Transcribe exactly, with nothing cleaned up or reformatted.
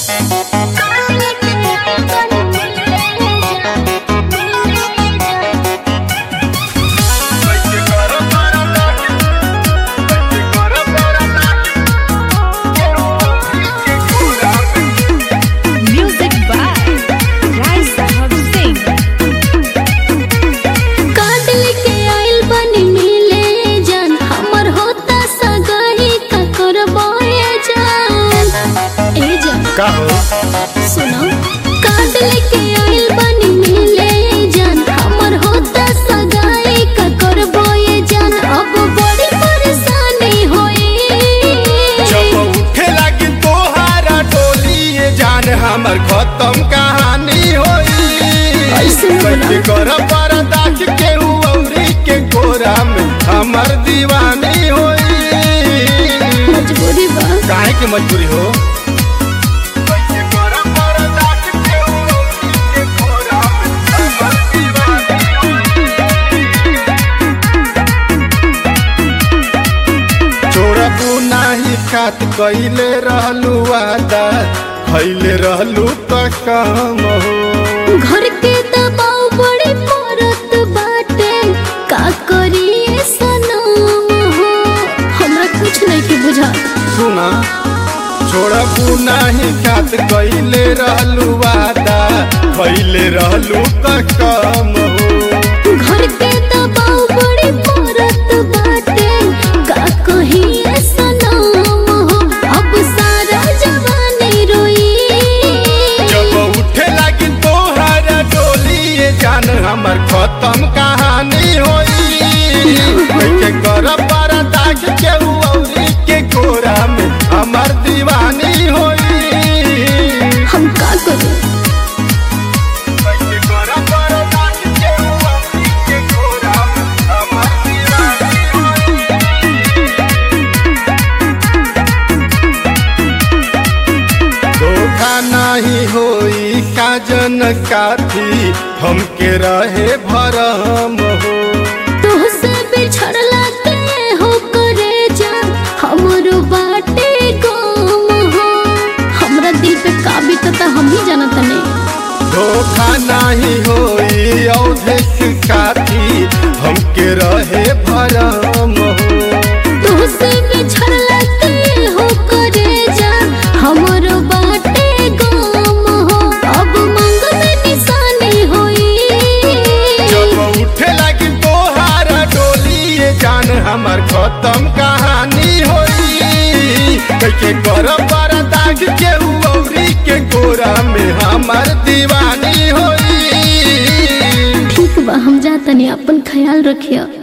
का हो सुनो कार्ड लेके आइल बानी मिले जान हमर होता सगाई का करबो ये जान अब बड़ी परेशानी होई जब उठे लगी तोहारा डोली ये जान हमर खत्म कहानी होई कैसे कर परदा के औरी के गोरा में हमर दीवानी होई मजबूरी बा काहे के मजबूरी हो खात कइले रहलू वादा खइले रहलू त काम हो घर के दबाव बड़ी पड़त बाटे का करी सनम हो हमरा कुछ नहीं के बुझा सुना छोड़बू नहीं खात कइले रहलू वादा खइले रहलू त काम हो घर के दबाव बड़ी पड़त बाटे का कही हमर खत्म कहानी होई के कर परदा के औरी के गोरा में हमर दीवानी होई हम का करूं नहीं होई काजन काथी हमके रहे भरम हो तुहसे बिछड़ला के हो करे जा हमरो बाटे गम हो हमरा दिल पे का बीतता हम ही जानत नहीं धोखा नहीं होई औधेश काथी हमके रहे भरम हो तुहसे बिछड़ला के हो करे जा हमरो हमर खत्म कहानी होई के कर परदा के औरी के गोरा में हमर दीवानी होई ठीक बा हम जातनी अपन ख्याल रखिया।